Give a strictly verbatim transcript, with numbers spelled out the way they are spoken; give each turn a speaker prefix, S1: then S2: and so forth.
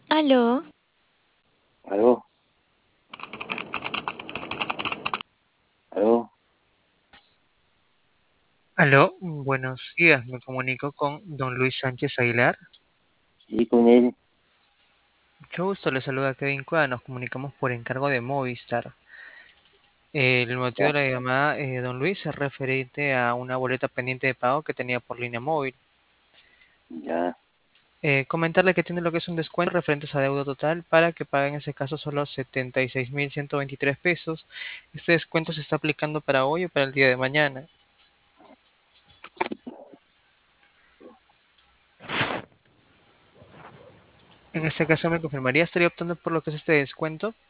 S1: Aló,
S2: Aló, aló,
S3: Aló, buenos días. Me comunico con don Luis Sánchez Aguilar.
S2: sí, con él,
S3: Mucho gusto, le saluda Kevin Cueva. Nos comunicamos por encargo de Movistar. El motivo
S2: ya,
S3: de la llamada, eh, don Luis, es referente a una boleta pendiente de pago que tenía por línea móvil.
S2: ya,
S3: Eh, comentarle que tiene lo que es un descuento referente a deuda total para que pague en ese caso solo setenta y seis mil ciento veintitrés pesos. Este descuento se está aplicando para hoy o para el día de mañana. En este caso me confirmaría, estaría optando por lo que es este descuento.